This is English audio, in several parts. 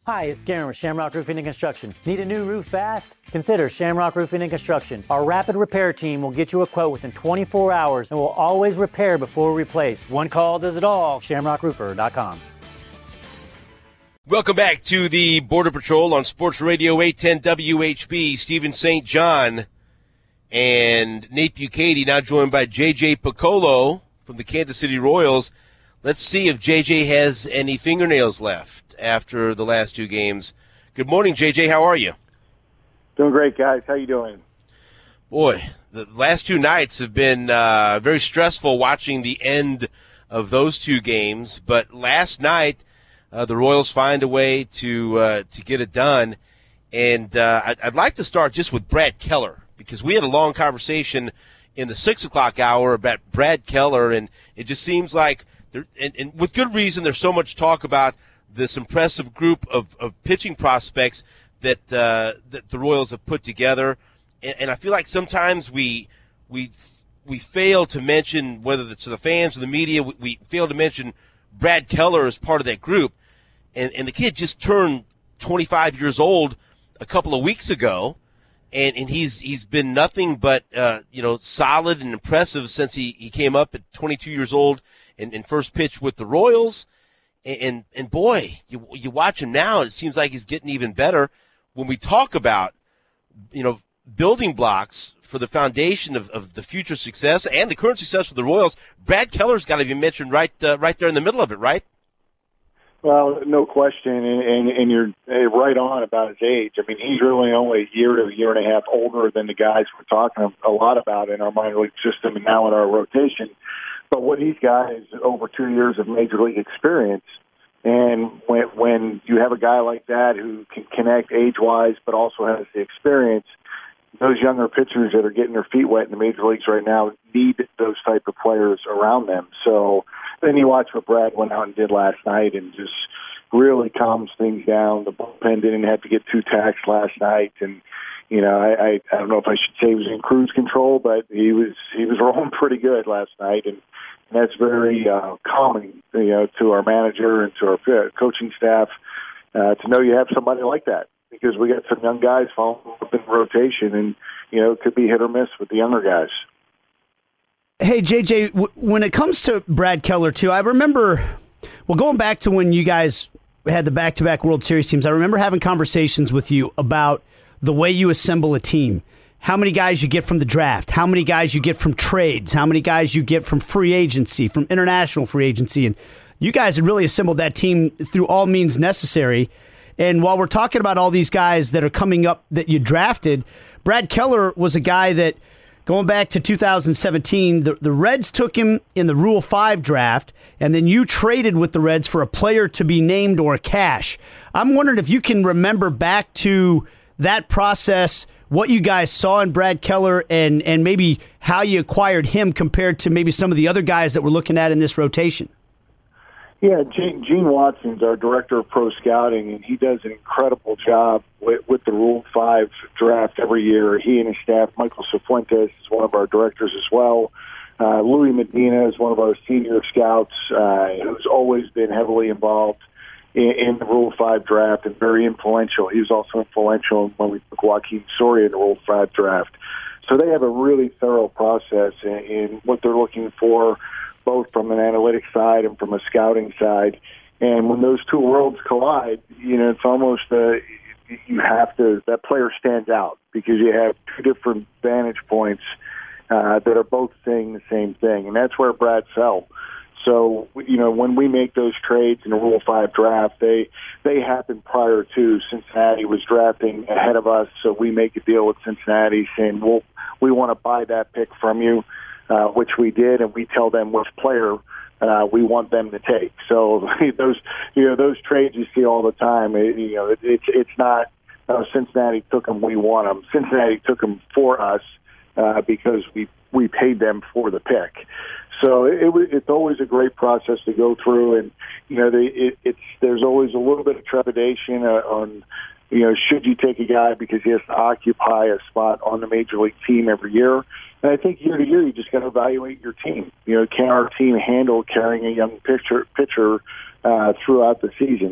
Hi, it's Garen with Shamrock Roofing and Construction. Need a new roof fast? Consider Shamrock Roofing and Construction. Our rapid repair team will get you a quote within 24 hours and will always repair before we replace. One call does it all. ShamrockRoofer.com. Welcome back to the Border Patrol on Sports Radio 810 WHB. Stephen St. John and Nate Bukaty, now joined by J.J. Picollo from the Kansas City Royals. Let's see if J.J. has any fingernails left after the last two games. Good morning, J.J. How are you? Doing great, guys. How you doing? Boy, the last two nights have been very stressful watching the end of those two games. But last night, the Royals find a way to get it done. And I'd like to start just with Brad Keller, because we had a long conversation in the 6 o'clock hour about Brad Keller, and it just seems like, and with good reason, there's so much talk about this impressive group of pitching prospects that the Royals have put together. And I feel like sometimes we fail to mention, whether it's to the fans or the media, we fail to mention Brad Keller as part of that group. And the kid just turned 25 years old a couple of weeks ago, and he's been nothing but solid and impressive since he came up at 22 years old and first pitched with the Royals. And boy, you watch him now, and it seems like he's getting even better. When we talk about, building blocks for the foundation of the future success and the current success for the Royals, Brad Keller's got to be mentioned right there in the middle of it, right? Well, no question, and you're right on about his age. I mean, he's really only a year to a year and a half older than the guys we're talking a lot about in our minor league system and now in our rotation. But what he's got is over 2 years of major league experience. And when you have a guy like that who can connect age-wise but also has the experience, those younger pitchers that are getting their feet wet in the major leagues right now need those type of players around them. So then you watch what Brad went out and did last night and just really calms things down. The bullpen didn't have to get too taxed last night. And, I don't know if I should say he was in cruise control, but he was rolling pretty good last night. And that's very calming, to our manager and to our coaching staff to know you have somebody like that, because we got some young guys falling up in rotation, and it could be hit or miss with the younger guys. Hey, JJ, when it comes to Brad Keller too, I remember, going back to when you guys had the back-to-back World Series teams, I remember having conversations with you about the way you assemble a team. How many guys you get from the draft, how many guys you get from trades, how many guys you get from free agency, from international free agency. And you guys had really assembled that team through all means necessary. And while we're talking about all these guys that are coming up that you drafted, Brad Keller was a guy that, going back to 2017, the Reds took him in the Rule 5 draft, and then you traded with the Reds for a player to be named or cash. I'm wondering if you can remember back to that process, what you guys saw in Brad Keller, and maybe how you acquired him compared to maybe some of the other guys that we're looking at in this rotation. Yeah, Gene Watson's our director of pro scouting, and he does an incredible job with the Rule 5 draft every year. He and his staff, Michael Cifuentes is one of our directors as well. Louis Medina is one of our senior scouts who's always been heavily involved in the Rule 5 draft and very influential. He was also influential when we took Joaquin Soria in the Rule 5 draft. So they have a really thorough process in what they're looking for, both from an analytics side and from a scouting side. And when those two worlds collide, it's almost that player stands out because you have two different vantage points that are both saying the same thing. And that's where Brad fell. So, when we make those trades in the Rule 5 draft, they happen prior to Cincinnati was drafting ahead of us. So we make a deal with Cincinnati saying, we want to buy that pick from you, which we did, and we tell them which player we want them to take. So those trades you see all the time. It's not Cincinnati took them, we want them. Cincinnati took them for us because we paid them for the pick. So it's always a great process to go through, and there's always a little bit of trepidation on should you take a guy because he has to occupy a spot on the major league team every year. And I think year to year you just got to evaluate your team. Can our team handle carrying a young pitcher throughout the season?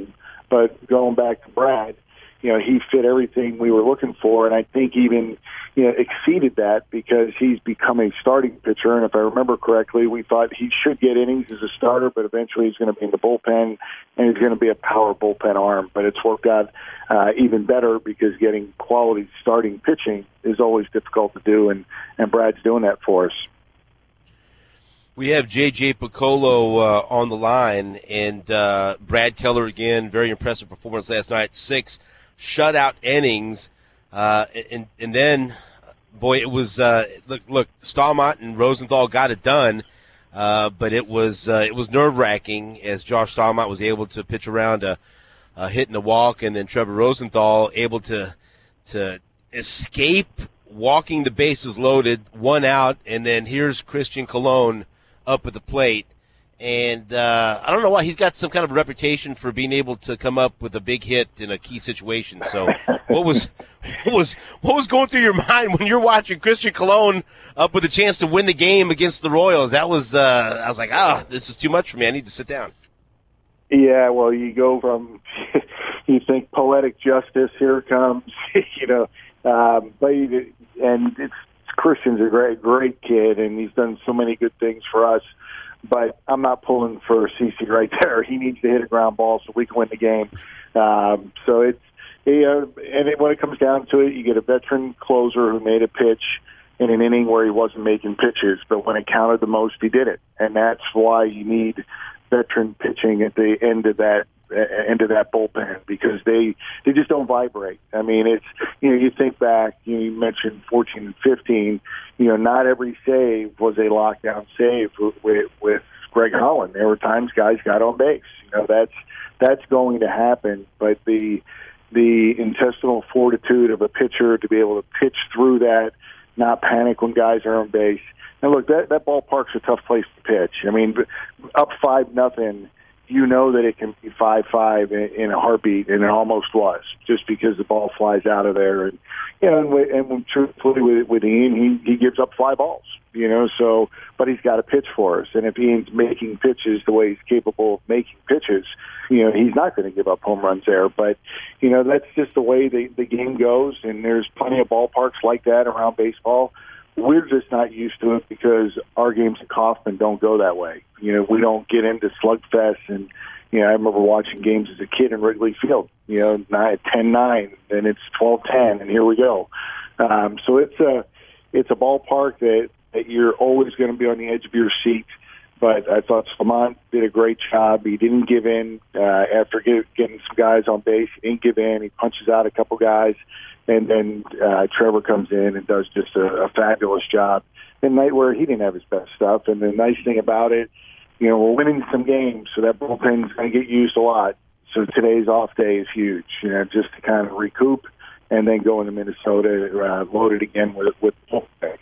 But going back to Brad, he fit everything we were looking for, and I think even exceeded that because he's become a starting pitcher. And if I remember correctly, we thought he should get innings as a starter, but eventually he's going to be in the bullpen, and he's going to be a power bullpen arm. But it's worked out even better because getting quality starting pitching is always difficult to do, and Brad's doing that for us. We have J.J. Picollo on the line, and Brad Keller again, very impressive performance last night, 6 shutout innings. And then, boy, it was look, Stahlmont and Rosenthal got it done, but it was nerve-wracking as Josh Stahlmont was able to pitch around a hit and a walk, and then Trevor Rosenthal able to escape walking the bases loaded, 1 out, and then here's Christian Colon up at the plate. And I don't know why he's got some kind of a reputation for being able to come up with a big hit in a key situation. So, what was going through your mind when you're watching Christian Colon up with a chance to win the game against the Royals? That was I was like, this is too much for me. I need to sit down. Yeah, well, you go from you think poetic justice, here it comes, but Christian's a great kid, and he's done so many good things for us. But I'm not pulling for CC right there. He needs to hit a ground ball so we can win the game. So it's when it comes down to it, you get a veteran closer who made a pitch in an inning where he wasn't making pitches, but when it counted the most, he did it, and that's why you need veteran pitching at the end of that bullpen, because they just don't vibrate. I mean, it's you think back, you mentioned 14 and 15. Not every save was a lockdown save with Greg Holland. There were times guys got on base. That's going to happen. But the intestinal fortitude of a pitcher to be able to pitch through that, not panic when guys are on base. And look, that ballpark's a tough place to pitch. I mean, up 5-0. That it can be 5-5 in a heartbeat, and it almost was, just because the ball flies out of there. And and truthfully with Ian, he gives up fly balls, So, but he's got to pitch for us, and if Ian's making pitches the way he's capable of making pitches, he's not going to give up home runs there. But that's just the way the game goes, and there's plenty of ballparks like that around baseball. We're just not used to it because our games at Kauffman don't go that way. We don't get into slugfest. And, I remember watching games as a kid in Wrigley Field, 10-9, and it's 12-10, and here we go. So it's a ballpark that you're always going to be on the edge of your seat. But I thought Stahlmont did a great job. He didn't give in after getting some guys on base. He didn't give in. He punches out a couple guys. And then Trevor comes in and does just a fabulous job. And night where he didn't have his best stuff. And the nice thing about it, we're winning some games, so that bullpen's going to get used a lot. So today's off day is huge, just to kind of recoup and then go into Minnesota loaded again with bullpen.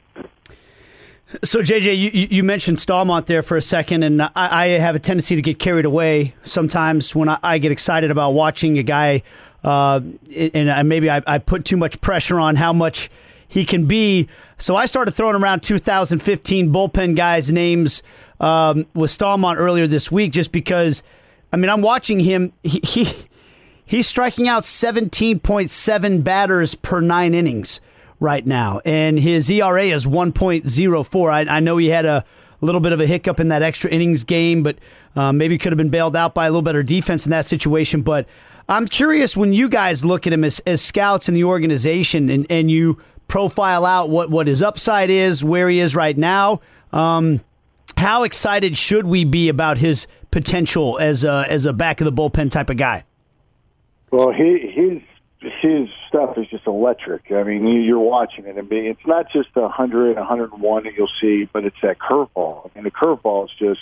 So, JJ, you mentioned Stahlmont there for a second, and I have a tendency to get carried away sometimes when I get excited about watching a guy, and maybe I put too much pressure on how much he can be. So I started throwing around 2015 bullpen guys' names with Stahlmont earlier this week, just because, I'm watching him. He's striking out 17.7 batters per 9 innings right now, and his ERA is 1.04. I know he had a little bit of a hiccup in that extra innings game, but maybe could have been bailed out by a little better defense in that situation. But I'm curious, when you guys look at him as scouts in the organization and you profile out what his upside is, where he is right now, how excited should we be about his potential as a back of the bullpen type of guy? Well, his stuff is just electric. You're watching it. It's not just 100, 101 that you'll see, but it's that curveball. The curveball is just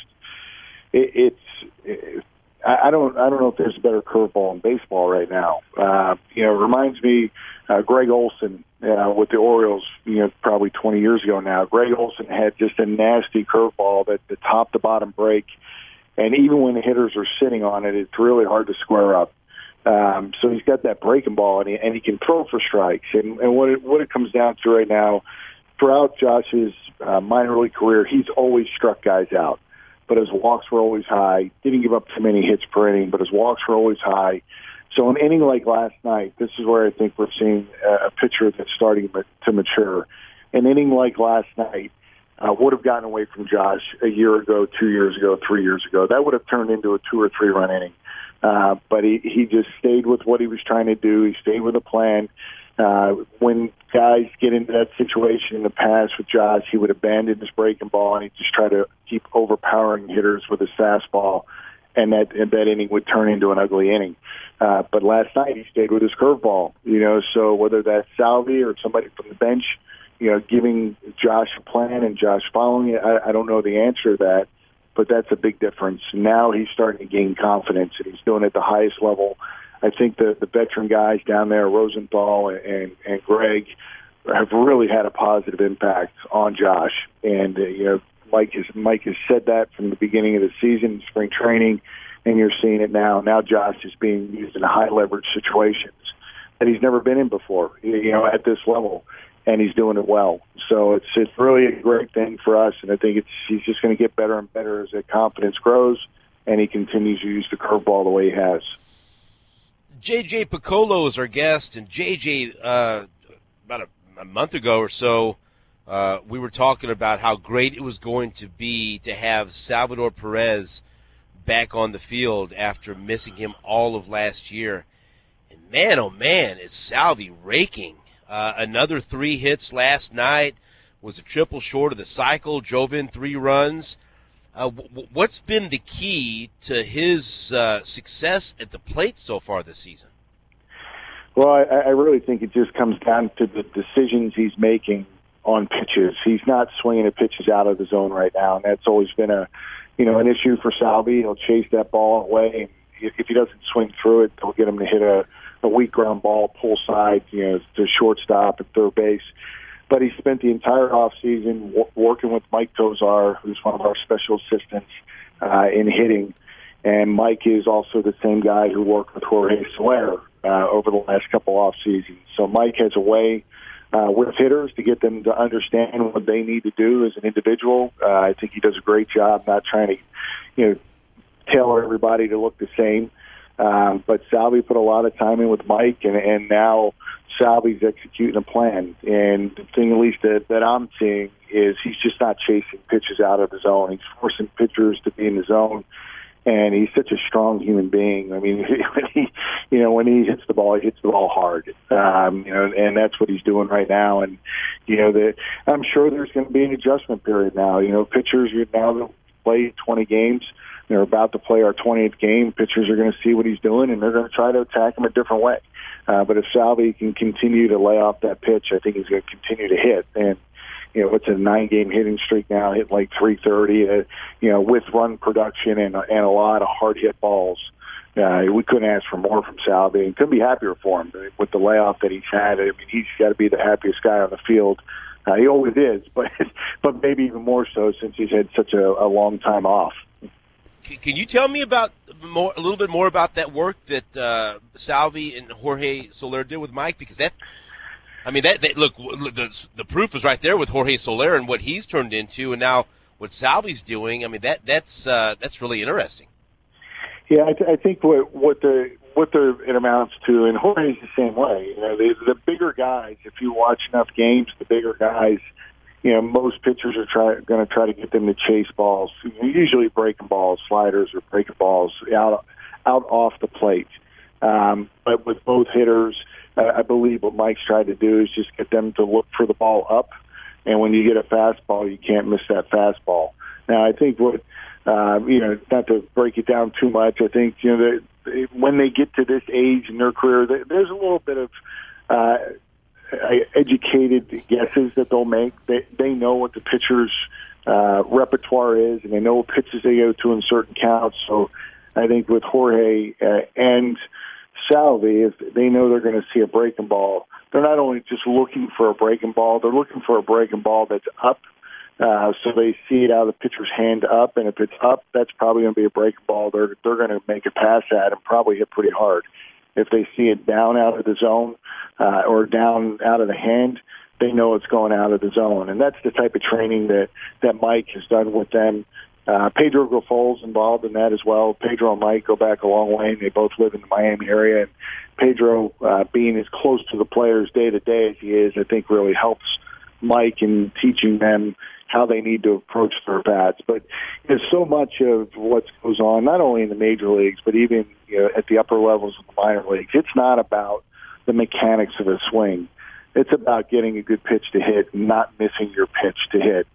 I don't know if there's a better curveball in baseball right now. It reminds me Greg Olson with the Orioles, probably 20 years ago now. Greg Olson had just a nasty curveball that the top to bottom break, and even when the hitters are sitting on it, it's really hard to square up. So he's got that breaking ball, and he can throw for strikes. And what it comes down to right now, throughout Josh's minor league career, he's always struck guys out. But his walks were always high. Didn't give up too many hits per inning, but his walks were always high. So an inning like last night, this is where I think we're seeing a pitcher that's starting to mature. An inning like last night would have gotten away from Josh a year ago, 2 years ago, 3 years ago. That would have turned into a 2 or 3 run inning. But he just stayed with what he was trying to do. He stayed with a plan. When guys get into that situation in the past with Josh, he would abandon his breaking ball and he'd just try to keep overpowering hitters with his fastball, and that inning would turn into an ugly inning. But last night he stayed with his curveball. So whether that's Salvi or somebody from the bench, giving Josh a plan and Josh following it, I don't know the answer to that, but that's a big difference. Now he's starting to gain confidence, and he's doing it at the highest level. I think the veteran guys down there, Rosenthal and Greg, have really had a positive impact on Josh. And Mike has said that from the beginning of the season, spring training, and you're seeing it now. Now Josh is being used in high leverage situations that he's never been in before, at this level, and he's doing it well. So it's really a great thing for us, and I think he's just going to get better and better as that confidence grows, and he continues to use the curveball the way he has. J.J. Piccolo is our guest, and J.J., about a month ago or so, we were talking about how great it was going to be to have Salvador Perez back on the field after missing him all of last year. And man, oh man, is Salvi raking. Another 3 hits last night, was a triple short of the cycle, drove in 3 runs. What's been the key to his success at the plate so far this season? Well, I really think it just comes down to the decisions he's making on pitches. He's not swinging at pitches out of the zone right now, and that's always been an issue for Salvi. He'll chase that ball away. If he doesn't swing through it, they'll get him to hit a weak ground ball, pull side, to shortstop and third base. But he spent the entire offseason working with Mike Tozar, who's one of our special assistants, in hitting. And Mike is also the same guy who worked with Jorge Soler over the last couple off seasons. So Mike has a way with hitters to get them to understand what they need to do as an individual. I think he does a great job not trying to, tailor everybody to look the same. But Salvi put a lot of time in with Mike, and now Salvi's executing a plan. And the thing, at least that I'm seeing, is he's just not chasing pitches out of the zone. He's forcing pitchers to be in the zone. And he's such a strong human being. I mean, when he hits the ball, he hits the ball hard. And that's what he's doing right now. And I'm sure there's going to be an adjustment period now. Pitchers now play 20 games. They're about to play our 20th game. Pitchers are going to see what he's doing, and they're going to try to attack him a different way. But if Salvi can continue to lay off that pitch, I think he's going to continue to hit. And it's a 9-game hitting streak now, hitting like 330, with run production and a lot of hard hit balls. We couldn't ask for more from Salvi, and couldn't be happier for him with the layoff that he's had. I mean, he's got to be the happiest guy on the field. He always is, but maybe even more so since he's had such a long time off. Can you tell me a little bit more about that work that Salvi and Jorge Soler did with Mike? Because look, the proof is right there with Jorge Soler and what he's turned into, and now what Salvi's doing. I mean, that's really interesting. Yeah, I think what it amounts to, and Jorge's the same way. The bigger guys. If you watch enough games, the bigger guys. Most pitchers are going to try to get them to chase balls, usually breaking balls, sliders, or breaking balls out off the plate. But with both hitters, I believe what Mike's tried to do is just get them to look for the ball up. And when you get a fastball, you can't miss that fastball. Now, I think what, not to break it down too much, I think, that when they get to this age in their career, there's a little bit of educated guesses that they'll make. They know what the pitcher's repertoire is, and they know what pitches they go to in certain counts. So I think with Jorge and Salvi, if they know they're going to see a breaking ball, they're not only just looking for a breaking ball, they're looking for a breaking ball that's up. So they see it out of the pitcher's hand up, and if it's up, that's probably going to be a breaking ball. They're going to make a pass at and probably hit pretty hard. If they see it down out of the zone or down out of the hand, they know it's going out of the zone. And that's the type of training that Mike has done with them Pedro Grifol's involved in that as well. Pedro and Mike go back a long way, and they both live in the Miami area. And Pedro, being as close to the players day to day as he is, I think really helps Mike in teaching them how they need to approach their bats. But there's so much of what goes on, not only in the major leagues, but even at the upper levels of the minor leagues. It's not about the mechanics of a swing. It's about getting a good pitch to hit and not missing your pitch to hit.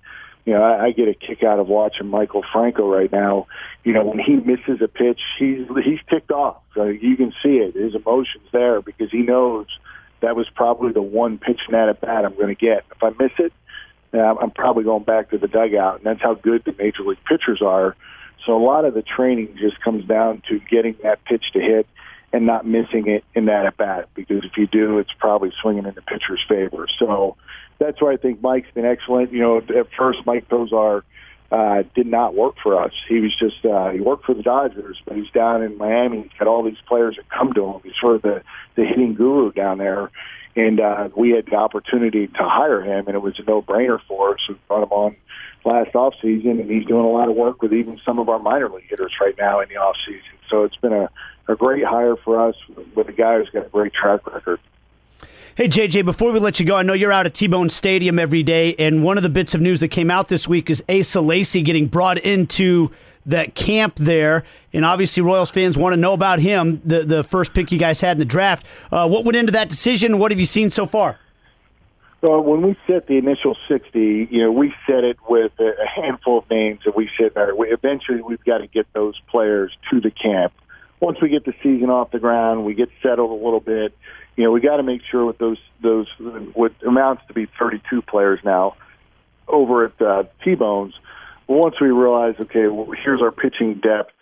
I get a kick out of watching Michael Franco right now. When he misses a pitch, he's ticked off. So you can see it. His emotion's there because he knows that was probably the one pitch in that at bat I'm going to get. If I miss it, I'm probably going back to the dugout, and that's how good the major league pitchers are. So a lot of the training just comes down to getting that pitch to hit and not missing it in that at bat, because if you do, it's probably swinging in the pitcher's favor. So that's why I think Mike's been excellent. At first, Mike Tosar did not work for us. He was just he worked for the Dodgers, but he's down in Miami. He's got all these players that come to him. He's sort of the hitting guru down there. And we had the opportunity to hire him, and it was a no-brainer for us. We brought him on last offseason, and he's doing a lot of work with even some of our minor league hitters right now in the offseason. So it's been a great hire for us with a guy who's got a great track record. Hey, JJ, before we let you go, I know you're out at T-Bone Stadium every day, and one of the bits of news that came out this week is Asa Lacy getting brought into that camp there, and obviously Royals fans want to know about him, the first pick you guys had in the draft. What went into that decision? What have you seen so far? Well, when we set the initial 60, we set it with a handful of names that we said, eventually we've got to get those players to the camp. Once we get the season off the ground, we get settled a little bit. We got to make sure with those what amounts to be 32 players now over at T-Bones. Once we realize, okay, well, here's our pitching depth.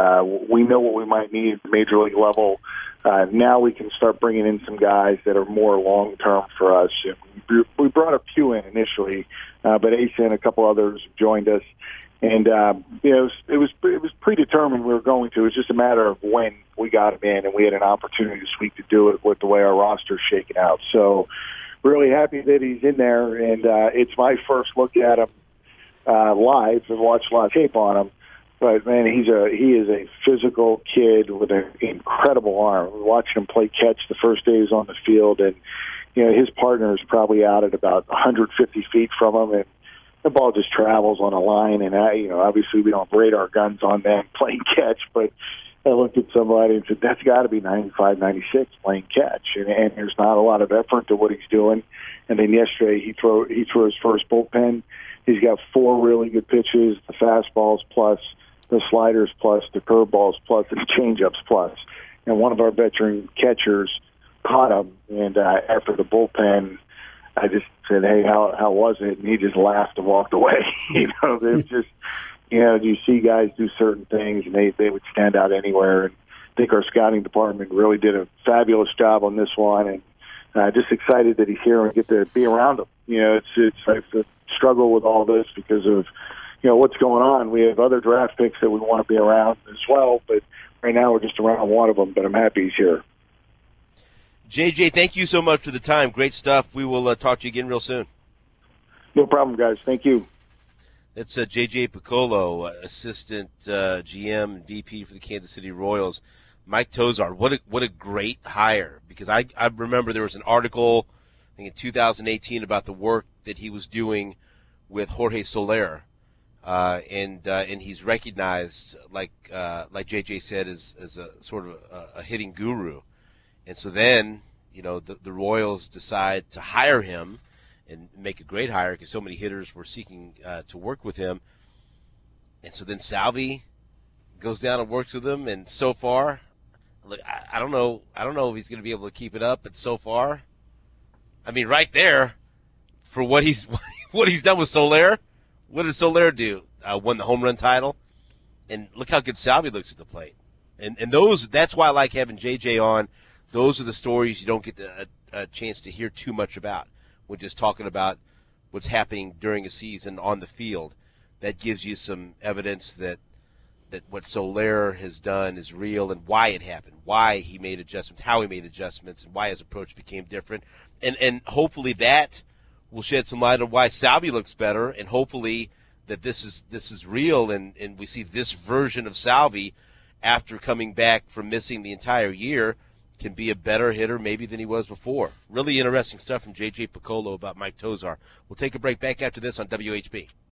We know what we might need at the major league level. Now we can start bringing in some guys that are more long-term for us. We brought a few in initially, but Asa and a couple others joined us. And, it was predetermined we were going to. It was just a matter of when we got him in, and we had an opportunity this week to do it with the way our roster's shaking out. So really happy that he's in there, and it's my first look at him live and watched a lot of tape on him. But, man, he is a physical kid with an incredible arm. We watched him play catch the first day he was on the field, and, his partner is probably out at about 150 feet from him, and the ball just travels on a line. And, obviously we don't have radar guns on them playing catch, but I looked at somebody and said, that's got to be 95, 96 playing catch. And there's not a lot of effort to what he's doing. And then yesterday he threw his first bullpen. He's got 4 really good pitches, the fastballs plus, the sliders plus, the curveballs plus, and the changeups plus. And one of our veteran catchers caught him. And after the bullpen, I just said, hey, how was it? And he just laughed and walked away. There's just, you see guys do certain things, and they would stand out anywhere. And I think our scouting department really did a fabulous job on this one. And just excited that he's here and get to be around him. It's a struggle with all this because of, what's going on. We have other draft picks that we want to be around as well, but right now we're just around one of them, but I'm happy he's here. JJ, thank you so much for the time. Great stuff. We will talk to you again real soon. No problem, guys. Thank you. That's JJ Piccolo, assistant GM and VP for the Kansas City Royals. Mike Tosar, what a great hire, because I remember there was an article, I think in 2018, about the work that he was doing with Jorge Soler, and he's recognized, like JJ said, as a sort of a hitting guru. And so then, the Royals decide to hire him and make a great hire because so many hitters were seeking to work with him. And so then Salvi goes down and works with him, and so far, look, I don't know if he's going to be able to keep it up, but so far, I mean, right there, for what he's done with Soler, what did Soler do? Won the home run title, and look how good Salvi looks at the plate. And that's why I like having JJ on. Those are the stories you don't get a chance to hear too much about when just talking about what's happening during a season on the field. That gives you some evidence that what Soler has done is real and why it happened, why he made adjustments, how he made adjustments, and why his approach became different. And hopefully that will shed some light on why Salvi looks better, and hopefully that this is real, and we see this version of Salvi after coming back from missing the entire year can be a better hitter maybe than he was before. Really interesting stuff from J.J. Picollo about Mike Tosar. We'll take a break back after this on WHB.